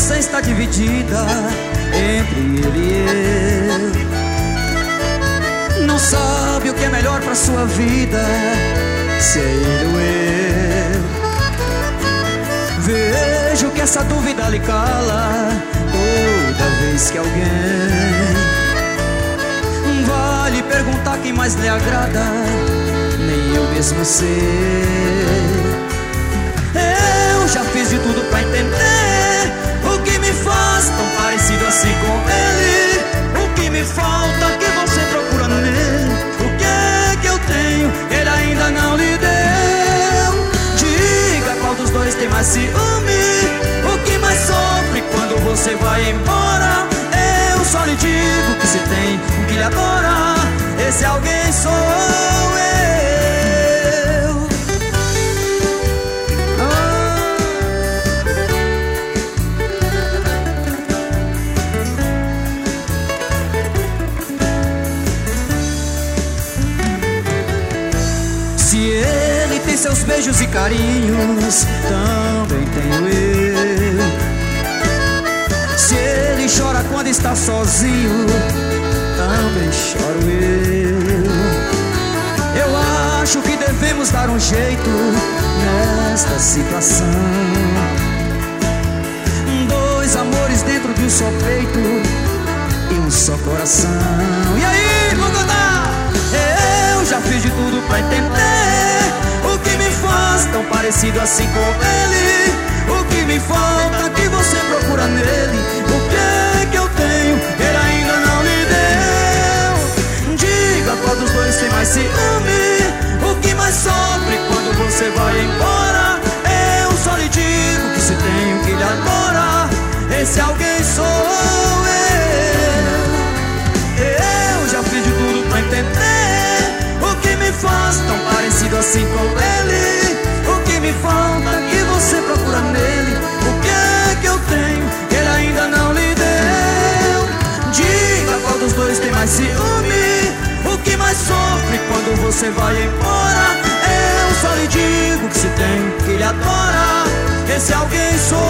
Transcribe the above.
você está dividida entre ele e eu. Não sabe o que é melhor pra sua vida, se é ele ou eu. Vejo que essa dúvida lhe cala toda vez que alguém vai lhe perguntar quem mais lhe agrada, nem eu mesmo sei. Eu já fiz de tudo pra entender o que me faz tão parecido assim com ele. O que me falta que você procura nele. O que é que eu tenho que ele ainda não lhe deu? Diga qual dos dois tem mais ciúme, o que mais sofre quando você vai embora. Eu só lhe digo que se tem um que lhe adora, esse alguém sou eu. Se ele tem seus beijos e carinhos, também tenho eu. Se ele chora quando está sozinho, também choro eu. Eu acho que devemos dar um jeito nesta situação. Dois amores dentro de um só peito e um só coração. E aí, vamos cantar! Eu já fiz de tudo pra entender o que me faz tão parecido assim com ele. O que me falta que você procura nele. O que é que eu tenho que ele ainda não lhe deu? Diga qual dos dois tem mais ciúme, o que mais sofre quando você vai embora. Eu só lhe digo que se tem um que lhe adora, esse alguém sou eu. Eu já fiz de tudo pra entender o que me faz tão parecido assim com ele. O que me falta que você procura nele. O que é que eu tenho que ele ainda não lhe deu? Diga qual dos dois tem mais ciúme, o que mais sofre quando você vai embora. Eu só lhe digo que se tem que ele adora, esse alguém sou